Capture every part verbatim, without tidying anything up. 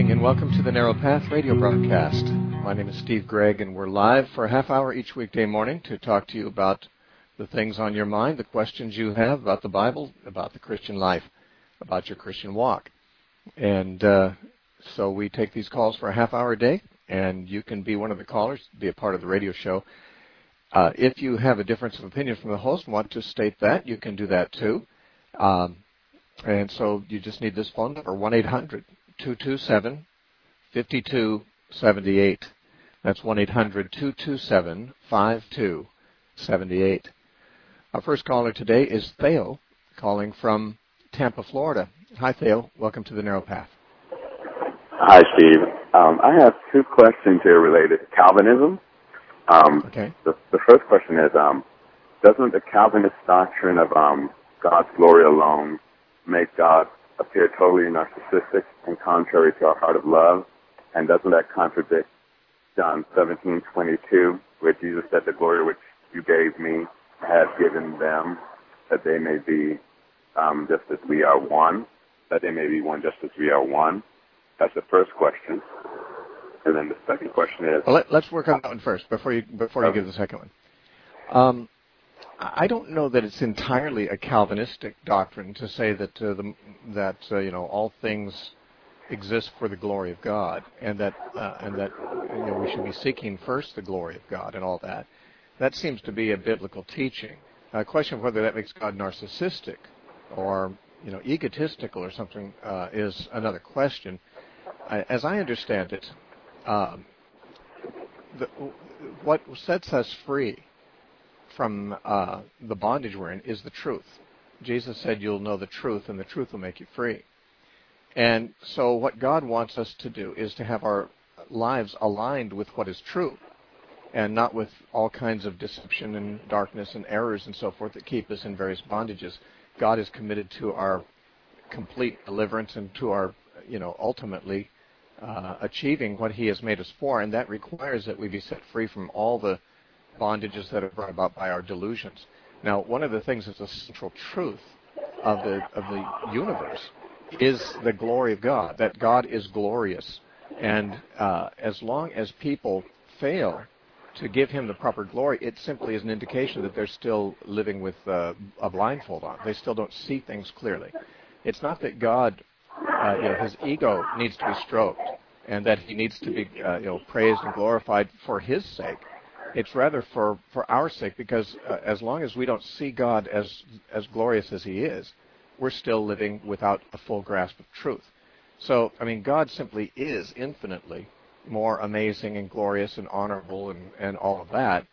morning and welcome to the Narrow Path radio broadcast. My name is Steve Gregg and we're live for a half hour each weekday morning to talk to you about the things on your mind, the questions you have about the Bible, about the Christian life, about your Christian walk. And uh, so we take these calls for a half hour a day, and you can be one of the callers, be a part of the radio show. Uh, if you have a difference of opinion from the host and want to state that, you can do that too. Um, and so you just need this phone number, one eight hundred two two seven five two seven eight. That's one eight hundred two two seven five two seven eight. Our first caller today is Theo, calling from Tampa, Florida. Hi, Theo. Welcome to the Narrow Path. Hi, Steve. Um, I have two questions here related to Calvinism. Um, okay. The, the first question is, um, doesn't the Calvinist doctrine of um, God's glory alone make God appear totally narcissistic and contrary to our heart of love? And doesn't that contradict John seventeen twenty-two, where Jesus said, the glory which you gave me, I have given them, that they may be um, just as we are one, that they may be one just as we are one? That's the first question. And then the second question is... Well, let, let's work on that one first before you before you okay. give the second one. Um, I don't know that it's entirely a Calvinistic doctrine to say that uh, the, that uh, you know all things exist for the glory of God, and that uh, and that you know we should be seeking first the glory of God and all that. That seems to be a biblical teaching. A question of whether that makes God narcissistic or you know egotistical or something uh, is another question. Uh, as I understand it, um, the, what sets us free from uh, the bondage we're in is the truth. Jesus said, you'll know the truth, and the truth will make you free. And so what God wants us to do is to have our lives aligned with what is true, and not with all kinds of deception and darkness and errors and so forth that keep us in various bondages. God is committed to our complete deliverance and to our, you know, ultimately uh, achieving what He has made us for, and that requires that we be set free from all the bondages that are brought about by our delusions. Now, one of the things that's a central truth of the of the universe is the glory of God, that God is glorious. And uh, as long as people fail to give Him the proper glory, it simply is an indication that they're still living with uh, a blindfold on. They still don't see things clearly. It's not that God, uh, you know, His ego needs to be stroked and that He needs to be, uh, you know, praised and glorified for His sake. It's rather for, for our sake, because uh, as long as we don't see God as as glorious as He is, we're still living without a full grasp of truth. So, I mean, God simply is infinitely more amazing and glorious and honorable and, and all of that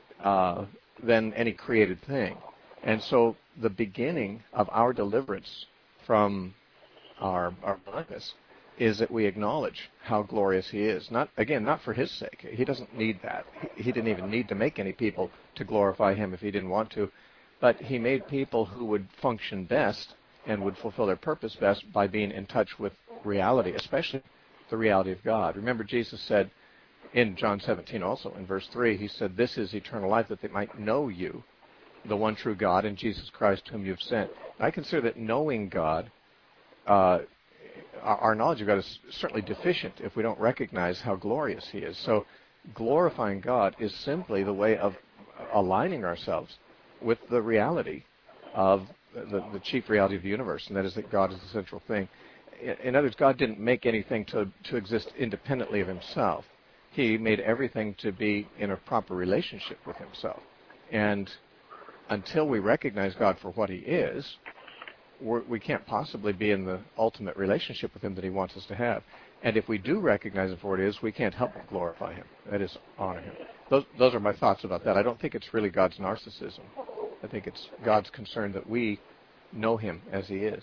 uh, than any created thing. And so the beginning of our deliverance from our, our blindness is that we acknowledge how glorious He is. Not again, not for His sake. He doesn't need that. He, he didn't even need to make any people to glorify Him if He didn't want to. But He made people who would function best and would fulfill their purpose best by being in touch with reality, especially the reality of God. Remember, Jesus said in John seventeen also, in verse three, He said, this is eternal life, that they might know you, the one true God, and Jesus Christ whom you've sent. I consider that knowing God, uh, our knowledge of God is certainly deficient if we don't recognize how glorious He is. So glorifying God is simply the way of aligning ourselves with the reality of the, the chief reality of the universe, and that is that God is the central thing. In other words, God didn't make anything to, to exist independently of Himself. He made everything to be in a proper relationship with Himself. And until we recognize God for what He is, We're, we can't possibly be in the ultimate relationship with Him that He wants us to have. And if we do recognize Him for what it is, we can't help but glorify Him. That is, honor Him. Those, those are my thoughts about that. I don't think it's really God's narcissism. I think it's God's concern that we know Him as He is.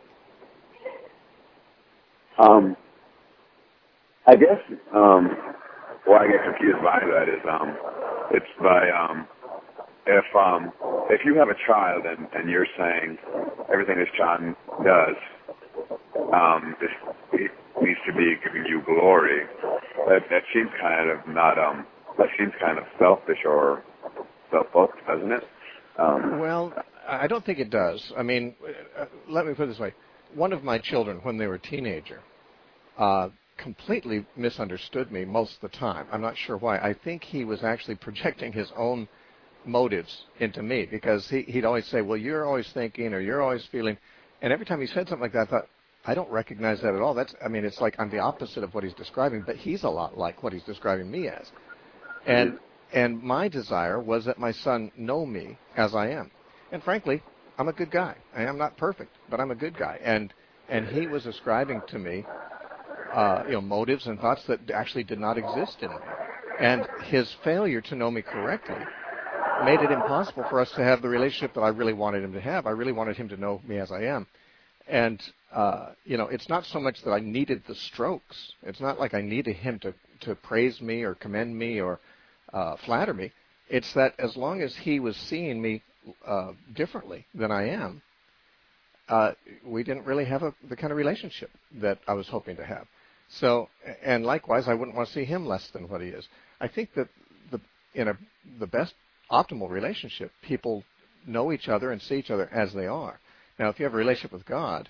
Um, I guess, um, what I get confused by that is, um, it's by, um, if, um, if you have a child and, and you're saying everything this child does, um, this, it needs to be giving you glory, that, that seems kind of not, um, that seems kind of selfish or self-focused, doesn't it? Um, well, I don't think it does. I mean, uh, let me put it this way. One of my children, when they were a teenager, uh, completely misunderstood me most of the time. I'm not sure why. I think he was actually projecting his own motives into me, because he, he'd always say, well, you're always thinking or you're always feeling. And every time he said something like that, I thought, I don't recognize that at all. That's, I mean, it's like I'm the opposite of what he's describing, but he's a lot like what he's describing me as. And and my desire was that my son know me as I am. And frankly, I'm a good guy. I am not perfect, but I'm a good guy. And and he was ascribing to me, uh, you know, motives and thoughts that actually did not exist in me. And his failure to know me correctly made it impossible for us to have the relationship that I really wanted him to have. I really wanted him to know me as I am. And, uh, you know, it's not so much that I needed the strokes. It's not like I needed him to, to praise me or commend me or uh, flatter me. It's that as long as he was seeing me uh, differently than I am, uh, we didn't really have a, the kind of relationship that I was hoping to have. So, and likewise, I wouldn't want to see him less than what he is. I think that the in a the best optimal relationship, people know each other and see each other as they are. Now, if you have a relationship with God,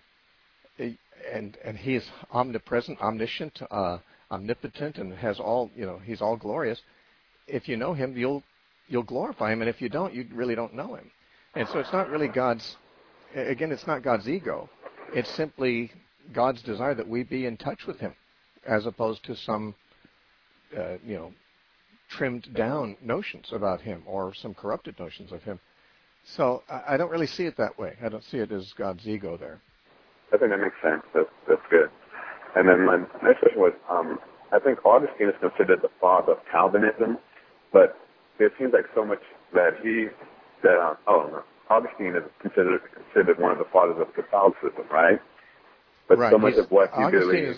and and He is omnipresent, omniscient, uh, omnipotent, and has all, you know, He's all glorious. If you know Him, you'll you'll glorify Him, and if you don't, you really don't know Him. And so it's not really God's. Again, it's not God's ego. It's simply God's desire that we be in touch with Him, as opposed to some, uh, you know, trimmed down notions about Him or some corrupted notions of Him. So I don't really see it that way. I don't see it as God's ego there. I think that makes sense. That's, that's good. And then my next question was, um, I think Augustine is considered the father of Calvinism, but it seems like so much that he, that, uh, oh, no, Augustine is considered considered one of the fathers of Catholicism, right? But right. so much he's, of what he Augustine believes. Is,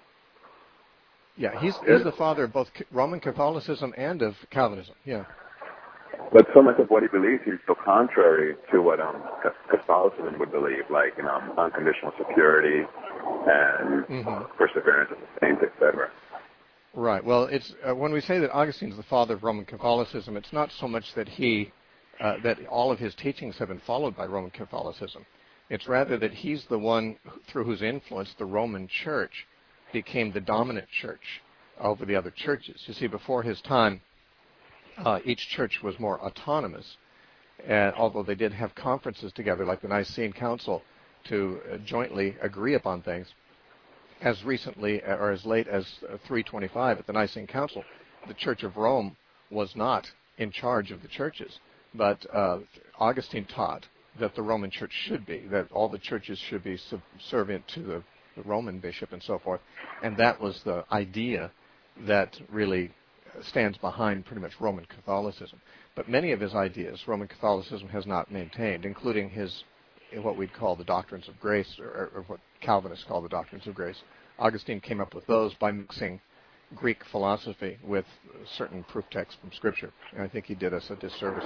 yeah, he's, he's the father of both Roman Catholicism and of Calvinism, yeah. But so much of what he believes is so contrary to what um, Catholicism would believe, like you know, unconditional security and mm-hmm. perseverance of the saints, et cetera. Right. Well, it's uh, when we say that Augustine's the father of Roman Catholicism, it's not so much that he uh, that all of his teachings have been followed by Roman Catholicism. It's rather that he's the one through whose influence the Roman Church became the dominant church over the other churches. You see, before his time, Uh, each church was more autonomous, and although they did have conferences together, like the Nicene Council, to uh, jointly agree upon things. As recently, or as late as uh, three twenty-five at the Nicene Council, the Church of Rome was not in charge of the churches, but uh, Augustine taught that the Roman Church should be, that all the churches should be subservient to the, the Roman bishop and so forth, and that was the idea that really stands behind pretty much Roman Catholicism. But many of his ideas Roman Catholicism has not maintained, including his what we'd call the doctrines of grace, or, or what Calvinists call the doctrines of grace. Augustine came up with those by mixing Greek philosophy with certain proof texts from Scripture, and I think he did us a disservice.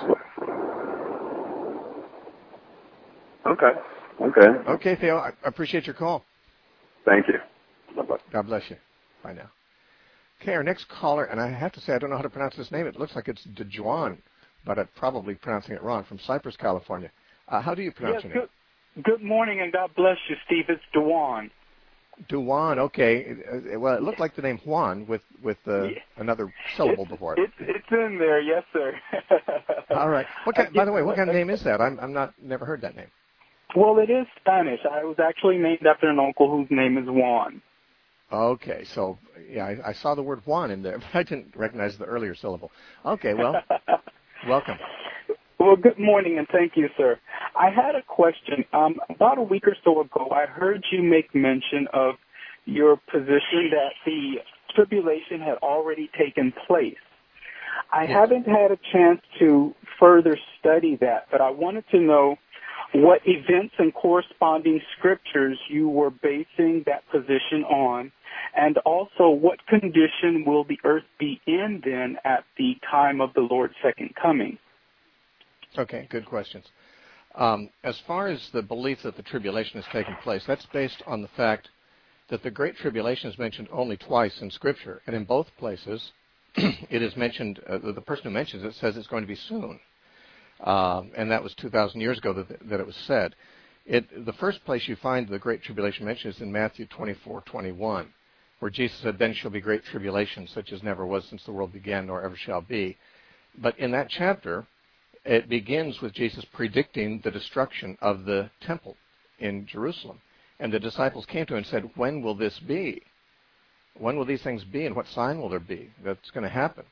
Okay. Okay. Okay, Theo, I appreciate your call. Thank you. Bye-bye. God bless you. Bye now. Okay, our next caller, and I have to say I don't know how to pronounce his name. It looks like it's DeJuan, but I'm probably pronouncing it wrong, from Cypress, California. Uh, how do you pronounce yes, your name? Good, good morning, and God bless you, Steve. It's DeJuan. DeJuan, okay. Well, it looked like the name Juan with with uh, yeah. another syllable it's, before it. It's, it's in there, yes, sir. All right. What kind, by the way, what kind of name is that? I'm I'm not never heard that name. Well, it is Spanish. I was actually named after an uncle whose name is Juan. Okay, so yeah, I, I saw the word Juan in there, but I didn't recognize the earlier syllable. Okay, well, welcome. Well, good morning, and thank you, sir. I had a question. Um, about a week or so ago, I heard you make mention of your position that the tribulation had already taken place. I yes. haven't had a chance to further study that, but I wanted to know what events and corresponding scriptures you were basing that position on, and also what condition will the earth be in then at the time of the Lord's second coming? Okay, good questions. Um, as far as the belief that the tribulation has taken place, that's based on the fact that the Great Tribulation is mentioned only twice in Scripture, and in both places it is mentioned, uh, the person who mentions it says it's going to be soon. Um, and that was two thousand years ago that, that it was said. It, the first place you find the Great Tribulation mentioned is in Matthew twenty-four twenty-one. where Jesus said, then shall be great tribulation, such as never was since the world began, nor ever shall be. But in that chapter, it begins with Jesus predicting the destruction of the temple in Jerusalem. And the disciples came to him and said, when will this be? When will these things be, and what sign will there be that's going to happen?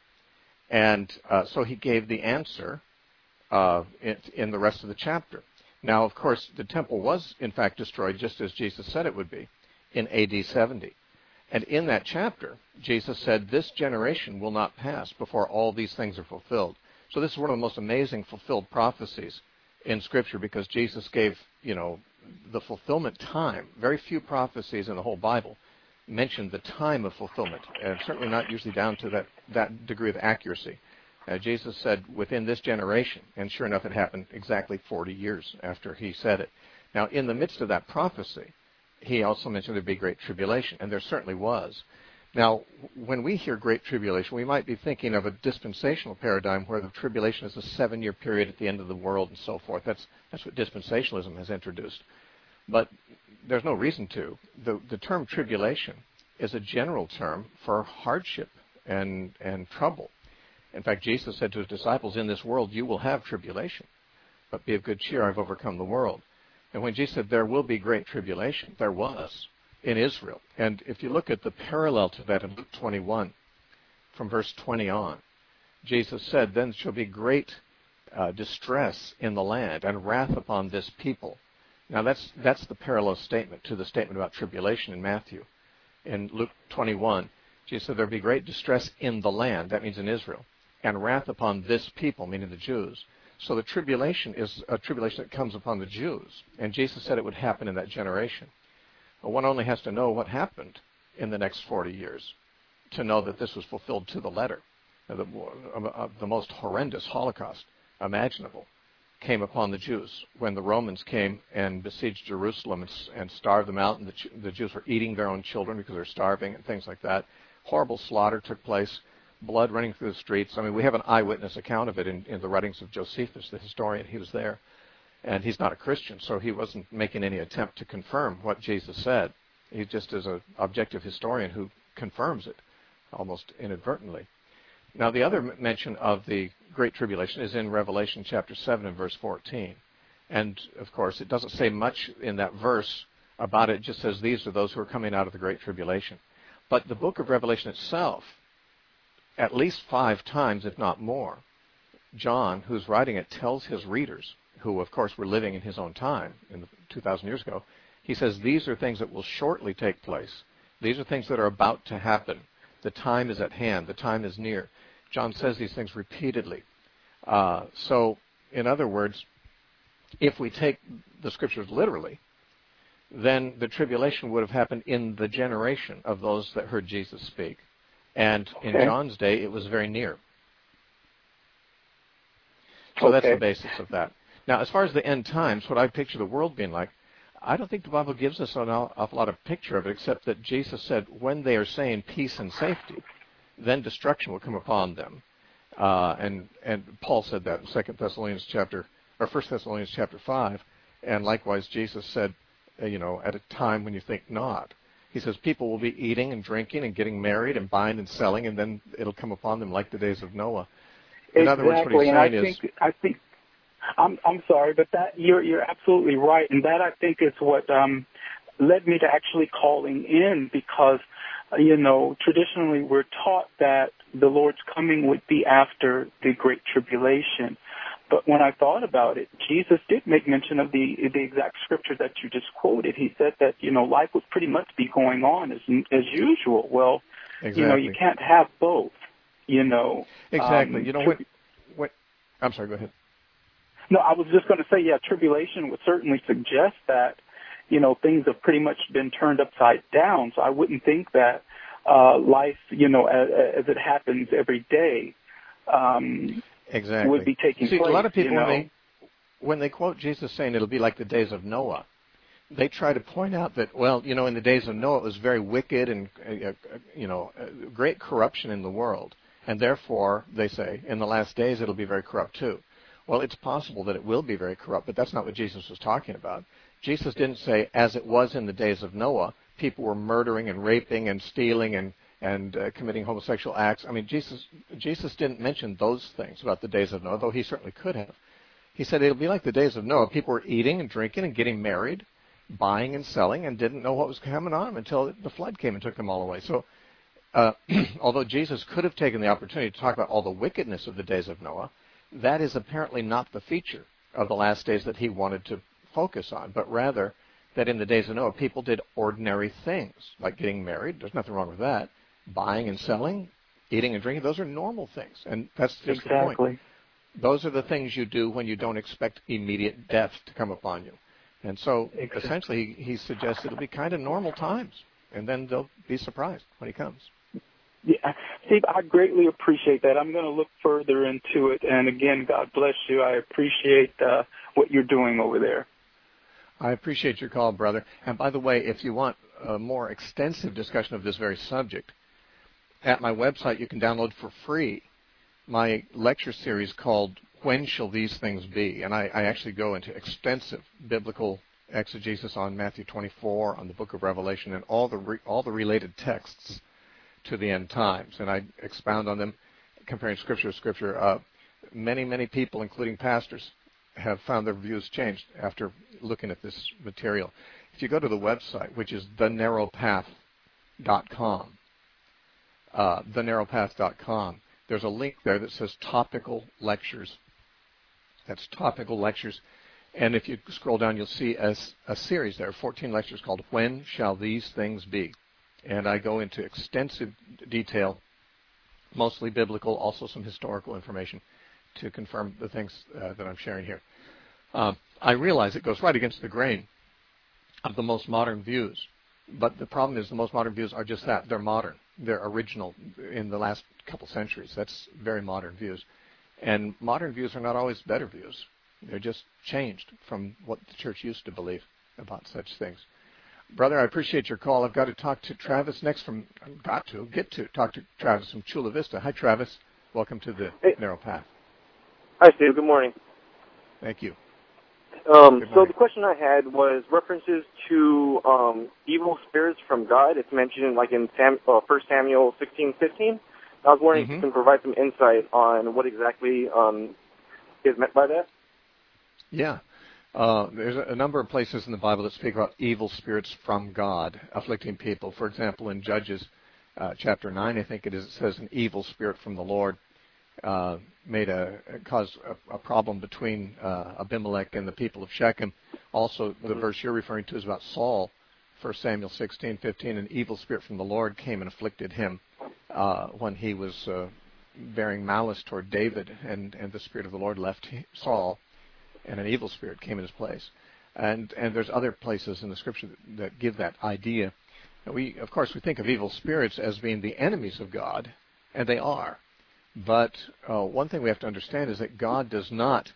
And uh, so he gave the answer uh, in, in the rest of the chapter. Now, of course, the temple was, in fact, destroyed just as Jesus said it would be in A D seventy. And in that chapter, Jesus said, this generation will not pass before all these things are fulfilled. So this is one of the most amazing fulfilled prophecies in Scripture, because Jesus gave, you know, the fulfillment time. Very few prophecies in the whole Bible mention the time of fulfillment, and certainly not usually down to that, that degree of accuracy. Uh, Jesus said, within this generation, and sure enough, it happened exactly forty years after he said it. Now, in the midst of that prophecy, he also mentioned there'd be great tribulation, and there certainly was. Now, when we hear great tribulation, we might be thinking of a dispensational paradigm where the tribulation is a seven-year period at the end of the world and so forth. That's that's what dispensationalism has introduced. But there's no reason to. The, the term tribulation is a general term for hardship and, and trouble. In fact, Jesus said to his disciples, in this world you will have tribulation, but be of good cheer, I've overcome the world. And when Jesus said there will be great tribulation, there was in Israel. And if you look at the parallel to that in Luke twenty-one, from verse twenty on, Jesus said, then shall be great uh, distress in the land and wrath upon this people. Now that's that's the parallel statement to the statement about tribulation in Matthew. In Luke twenty-one, Jesus said there will be great distress in the land, that means in Israel, and wrath upon this people, meaning the Jews. So the tribulation is a tribulation that comes upon the Jews. And Jesus said it would happen in that generation. But one only has to know what happened in the next forty years to know that this was fulfilled to the letter. The, uh, the most horrendous Holocaust imaginable came upon the Jews when the Romans came and besieged Jerusalem and, and starved them out. And the, the Jews were eating their own children because they're starving and things like that. Horrible slaughter took place. Blood running through the streets. I mean, we have an eyewitness account of it in, in the writings of Josephus, the historian. He was there. And he's not a Christian, so he wasn't making any attempt to confirm what Jesus said. He just is an objective historian who confirms it, almost inadvertently. Now, the other mention of the Great Tribulation is in Revelation chapter seven and verse fourteen. And, of course, it doesn't say much in that verse about it. It just says these are those who are coming out of the Great Tribulation. But the book of Revelation itself, at least five times, if not more, John, who's writing it, tells his readers, who, of course, were living in his own time in the two thousand years ago, he says, these are things that will shortly take place. These are things that are about to happen. The time is at hand. The time is near. John says these things repeatedly. Uh, so, in other words, if we take the Scriptures literally, then the tribulation would have happened in the generation of those that heard Jesus speak. And in okay. John's day, it was very near. So okay. that's the basis of that. Now, as far as the end times, what I picture the world being like, I don't think the Bible gives us an awful lot of picture of it, except that Jesus said, when they are saying peace and safety, then destruction will come upon them. Uh, and and Paul said that in Second Thessalonians chapter, or First Thessalonians chapter five, and likewise Jesus said, uh, you know, at a time when you think not. He says people will be eating and drinking and getting married and buying and selling, and then it'll come upon them like the days of Noah. In exactly. other words, what he's saying and I is, think, I think I'm I'm sorry, but that you're you're absolutely right, and that I think is what um, led me to actually calling in, because uh, you know traditionally we're taught that the Lord's coming would be after the Great Tribulation. But when I thought about it, Jesus did make mention of the the exact scripture that you just quoted. He said that, you know, life would pretty much be going on as as usual. Well, exactly. you know, you can't have both, you know. Exactly. Um, you know, what, what, I'm sorry, go ahead. No, I was just going to say, yeah, tribulation would certainly suggest that, you know, things have pretty much been turned upside down. So I wouldn't think that uh, life, you know, as, as it happens every day, um, Exactly. would be taking See, place. A lot of people, you know? when, they, when they quote Jesus saying it'll be like the days of Noah, they try to point out that, well, you know, in the days of Noah it was very wicked and, uh, you know, uh, great corruption in the world. And therefore, they say, in the last days it'll be very corrupt too. Well, it's possible that it will be very corrupt, but that's not what Jesus was talking about. Jesus didn't say, as it was in the days of Noah, people were murdering and raping and stealing and and uh, committing homosexual acts. I mean, Jesus Jesus didn't mention those things about the days of Noah, though he certainly could have. He said it'll be like the days of Noah. People were eating and drinking and getting married, buying and selling, and didn't know what was coming on them until the flood came and took them all away. So uh, although Jesus could have taken the opportunity to talk about all the wickedness of the days of Noah, that is apparently not the feature of the last days that he wanted to focus on, but rather that in the days of Noah, people did ordinary things, like getting married. There's nothing wrong with that. Buying and selling, eating and drinking, those are normal things. And that's just exactly. the point. Those are the things you do when you don't expect immediate death to come upon you. And so, exactly. essentially, he suggests it'll be kind of normal times, and then they'll be surprised when he comes. Yeah, Steve, I greatly appreciate that. I'm going to look further into it. And again, God bless you. I appreciate uh, what you're doing over there. I appreciate your call, brother. And by the way, if you want a more extensive discussion of this very subject, at my website you can download for free my lecture series called When Shall These Things Be? And I, I actually go into extensive biblical exegesis on Matthew twenty-four, on the book of Revelation, and all the re, all the related texts to the end times. And I expound on them, comparing Scripture to Scripture. Uh, many, many people, including pastors, have found their views changed after looking at this material. If you go to the website, which is the narrow path dot com, uh, the narrow path dot com, there's a link there that says topical lectures. That's topical lectures. And if you scroll down, you'll see a, a series there, fourteen lectures called When Shall These Things Be? And I go into extensive detail, mostly biblical, also some historical information, to confirm the things uh, that I'm sharing here. Uh, I realize it goes right against the grain of the most modern views, but the problem is the most modern views are just that. They're modern. They're original in the last couple centuries. That's very modern views. And modern views are not always better views. They're just changed from what the church used to believe about such things. Brother, I appreciate your call. I've got to talk to Travis next from, I've got to, get to talk to Travis from Chula Vista. Hi, Travis. Welcome to the hey. Narrow Path. Hi, Steve. Good morning. Thank you. Um, so the question I had was references to um, evil spirits from God. It's mentioned like in Sam, uh, First Samuel sixteen fifteen. I was wondering mm-hmm. if you can provide some insight on what exactly um, is meant by that. Yeah. Uh, there's a number of places in the Bible that speak about evil spirits from God afflicting people. For example, in Judges uh, chapter nine, I think it is, it says an evil spirit from the Lord uh, made a caused a, a problem between uh, Abimelech and the people of Shechem. Also, the verse you're referring to is about Saul, First Samuel sixteen fifteen. An evil spirit from the Lord came and afflicted him uh, when he was uh, bearing malice toward David, and, and the spirit of the Lord left Saul, and an evil spirit came in his place. And and there's other places in the Scripture that, that give that idea. And we, of course, we think of evil spirits as being the enemies of God, and they are. But uh, one thing we have to understand is that God does not,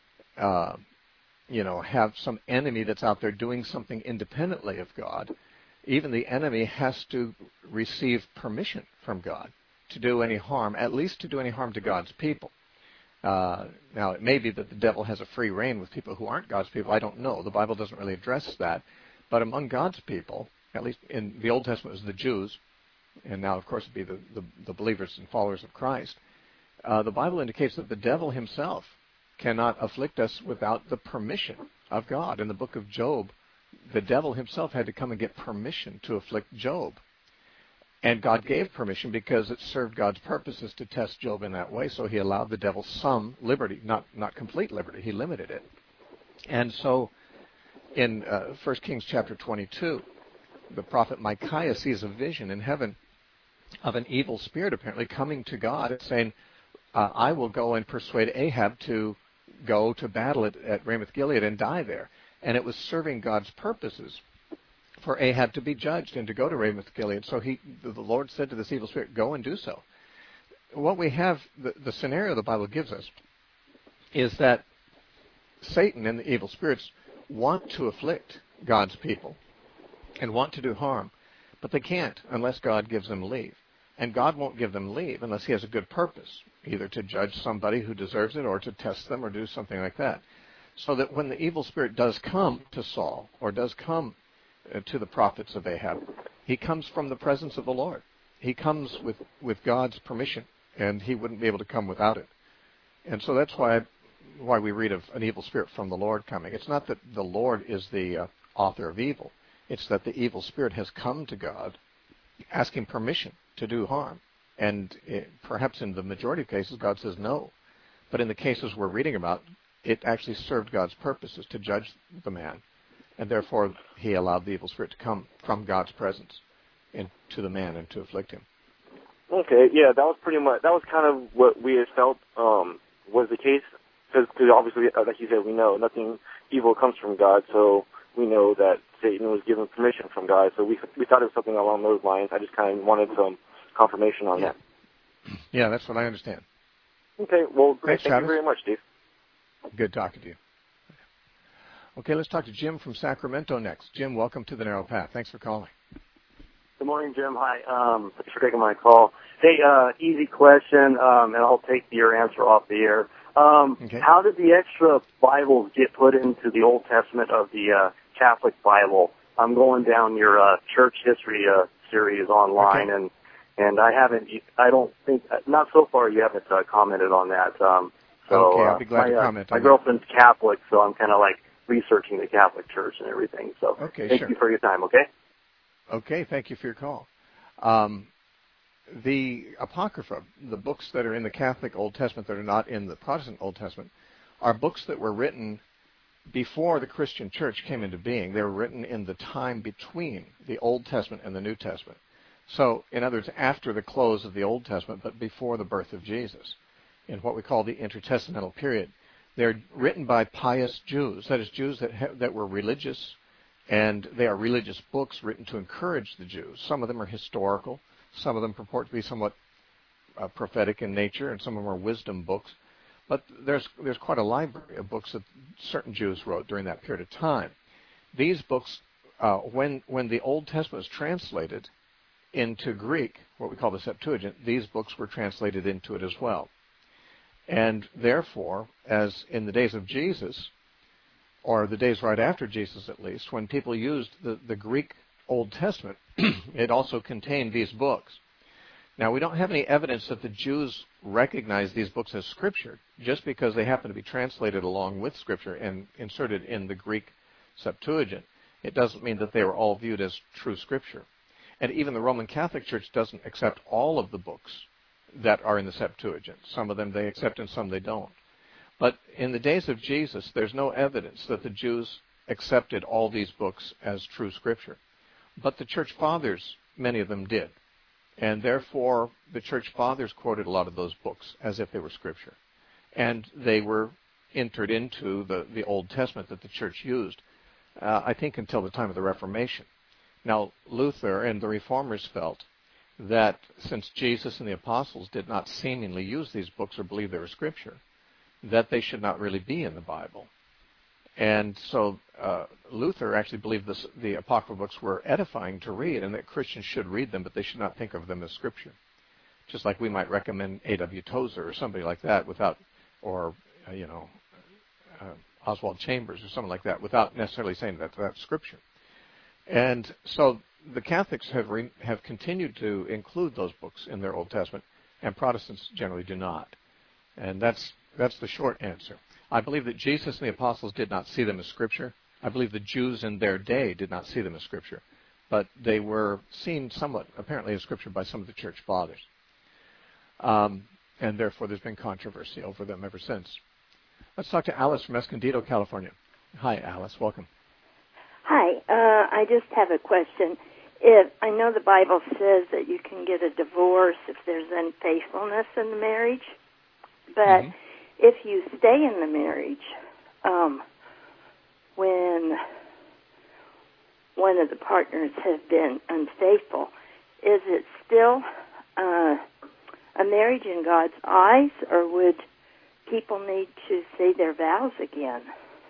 uh, you know, have some enemy that's out there doing something independently of God. Even the enemy has to receive permission from God to do any harm, at least to do any harm to God's people. Uh, now, it may be that the devil has a free reign with people who aren't God's people. I don't know. The Bible doesn't really address that. But among God's people, at least in the Old Testament, it was the Jews, and now, of course, it would be the, the, the believers and followers of Christ. Uh, the Bible indicates that the devil himself cannot afflict us without the permission of God. In the book of Job, the devil himself had to come and get permission to afflict Job. And God gave permission because it served God's purposes to test Job in that way, so he allowed the devil some liberty, not not complete liberty. He limited it. And so in uh, First Kings chapter twenty-two, the prophet Micaiah sees a vision in heaven of an evil spirit apparently coming to God and saying, uh, I will go and persuade Ahab to go to battle at, at Ramoth-Gilead and die there. And it was serving God's purposes for Ahab to be judged and to go to Ramoth-Gilead. So he, the Lord said to this evil spirit, go and do so. What we have, the, the scenario the Bible gives us, is that Satan and the evil spirits want to afflict God's people and want to do harm, but they can't unless God gives them leave. And God won't give them leave unless he has a good purpose, either to judge somebody who deserves it or to test them or do something like that. So that when the evil spirit does come to Saul or does come uh, to the prophets of Ahab. He comes from the presence of the Lord. He comes with, with God's permission, and he wouldn't be able to come without it. And so that's why why we read of an evil spirit from the Lord coming. It's not that the Lord is the uh, author of evil. It's that the evil spirit has come to God, asking permission to do harm. And it, perhaps in the majority of cases, God says no. But in the cases we're reading about, it actually served God's purposes to judge the man. And therefore, he allowed the evil spirit to come from God's presence into the man and to afflict him. Okay, yeah, that was pretty much, that was kind of what we had felt um, was the case. Because obviously, like you said, we know nothing evil comes from God, so we know that Satan was given permission from God. So we we thought it was something along those lines. I just kind of wanted some confirmation on yeah. that. Yeah, that's what I understand. Okay, well, great. Thanks, Thank Travis. you very much, Steve. Good talking to you. Okay, let's talk to Jim from Sacramento next. Jim, welcome to the Narrow Path. Thanks for calling. Good morning, Jim. Hi. Um, thanks for taking my call. Hey, uh, easy question, um, and I'll take your answer off the air. Um, okay. How did the extra Bibles get put into the Old Testament of the uh, Catholic Bible? I'm going down your uh, church history uh, series online, okay. and and I haven't, I don't think, not so far you haven't uh, commented on that. Um, so, okay, I'll be glad uh, to my, comment uh, on my girlfriend's that. Catholic, so I'm kind of like researching the Catholic Church and everything. So okay, thank sure. you for your time, okay? Okay, thank you for your call. Um, the Apocrypha, the books that are in the Catholic Old Testament that are not in the Protestant Old Testament, are books that were written before the Christian Church came into being. They were written in the time between the Old Testament and the New Testament. So, in other words, after the close of the Old Testament, but before the birth of Jesus, in what we call the intertestamental period. They're written by pious Jews, that is, Jews that ha- that were religious, and they are religious books written to encourage the Jews. Some of them are historical. Some of them purport to be somewhat uh, prophetic in nature, and some of them are wisdom books. But there's there's quite a library of books that certain Jews wrote during that period of time. These books, uh, when when the Old Testament was translated into Greek, what we call the Septuagint, these books were translated into it as well. And therefore, as in the days of Jesus, or the days right after Jesus at least, when people used the, the Greek Old Testament, it also contained these books. Now, we don't have any evidence that the Jews recognized these books as Scripture, just because they happen to be translated along with Scripture and inserted in the Greek Septuagint. It doesn't mean that they were all viewed as true Scripture. And even the Roman Catholic Church doesn't accept all of the books that are in the Septuagint. Some of them they accept and some they don't. But in the days of Jesus, there's no evidence that the Jews accepted all these books as true Scripture. But the Church Fathers, many of them did. And therefore, the Church Fathers quoted a lot of those books as if they were Scripture. And they were entered into the, the Old Testament that the Church used, uh, I think, until the time of the Reformation. Now, Luther and the Reformers felt that since Jesus and the apostles did not seemingly use these books or believe they were Scripture, that they should not really be in the Bible. And so uh, Luther actually believed this, the Apocryphal books were edifying to read and that Christians should read them, but they should not think of them as Scripture. Just like we might recommend A W Tozer or somebody like that without, or, uh, you know, uh, Oswald Chambers or someone like that without necessarily saying that that's Scripture. And so the Catholics have re- have continued to include those books in their Old Testament, and Protestants generally do not. And that's that's the short answer. I believe that Jesus and the apostles did not see them as Scripture. I believe the Jews in their day did not see them as Scripture. But they were seen somewhat, apparently, as Scripture by some of the Church Fathers. Um, and therefore, there's been controversy over them ever since. Let's talk to Alice from Escondido, California. Hi, Alice. Welcome. Hi. Uh, I just have a question. If I know the Bible says that you can get a divorce if there's unfaithfulness in the marriage, but mm-hmm. if you stay in the marriage um, when one of the partners has been unfaithful, is it still uh, a marriage in God's eyes, or would people need to say their vows again?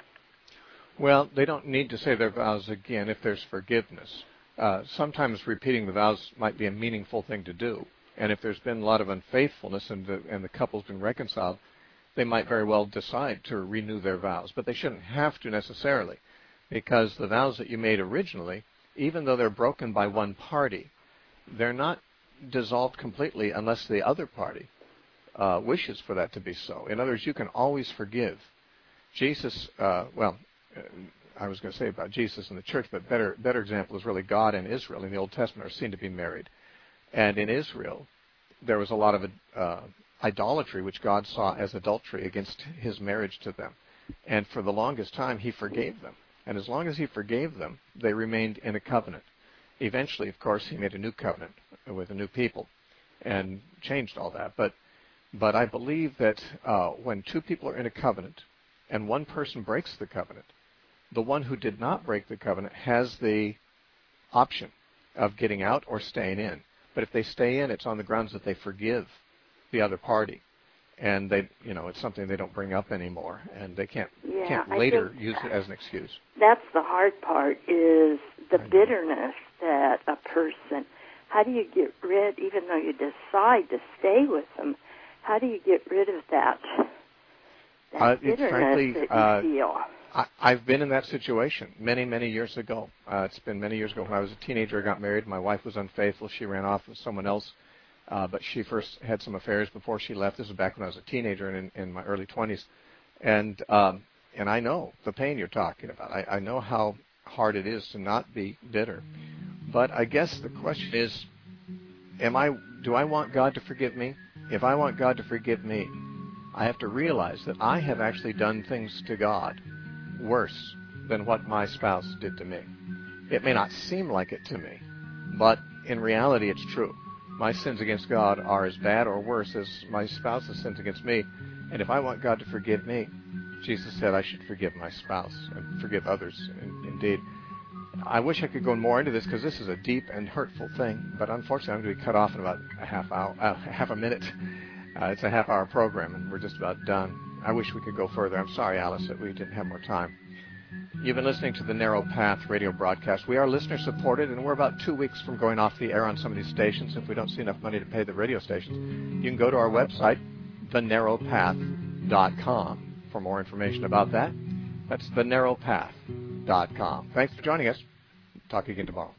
Well, they don't need to say their vows again if there's forgiveness. Uh, sometimes repeating the vows might be a meaningful thing to do. And if there's been a lot of unfaithfulness and the, and the couple's been reconciled, they might very well decide to renew their vows. But they shouldn't have to necessarily, because the vows that you made originally even though they're broken by one party, they're not dissolved completely unless the other party uh, wishes for that to be so. In other words, you can always forgive. Jesus, uh, well, uh, I was going to say about Jesus and the church, but better better example is really God and Israel in the Old Testament are seen to be married. And in Israel, there was a lot of uh, idolatry, which God saw as adultery against his marriage to them. And for the longest time, he forgave them. And as long as he forgave them, they remained in a covenant. Eventually, of course, he made a new covenant with a new people and changed all that. But but I believe that uh, when two people are in a covenant and one person breaks the covenant, the one who did not break the covenant has the option of getting out or staying in. But if they stay in, it's on the grounds that they forgive the other party. And they, you know, it's something they don't bring up anymore, and they can't yeah, can't later use it as an excuse. That's the hard part, is the bitterness that a person, how do you get rid, even though you decide to stay with them, how do you get rid of that, that uh, bitterness frankly, that you uh, feel? I, I've been in that situation many, many years ago. Uh, it's been many years ago. When I was a teenager, I got married. My wife was unfaithful. She ran off with someone else. Uh, but she first had some affairs before she left. This was back when I was a teenager and in, in my early twenties. And um, and I know the pain you're talking about. I, I know how hard it is to not be bitter. But I guess the question is, am I? do I want God to forgive me? If I want God to forgive me, I have to realize that I have actually done things to God worse than what my spouse did to me. It may not seem like it to me, but in reality it's true. My sins against God are as bad or worse as my spouse's sins against me. And if I want God to forgive me, Jesus said I should forgive my spouse and forgive others indeed. I wish I could go more into this because this is a deep and hurtful thing, but unfortunately I'm going to be cut off in about a half hour, uh, half a minute. Uh, it's a half-hour program, and we're just about done. I wish we could go further. I'm sorry, Alice, that we didn't have more time. You've been listening to the Narrow Path radio broadcast. We are listener-supported, and we're about two weeks from going off the air on some of these stations. If we don't see enough money to pay the radio stations, you can go to our website, the narrow path dot com, for more information about that. That's the narrow path dot com. Thanks for joining us. Talk again tomorrow.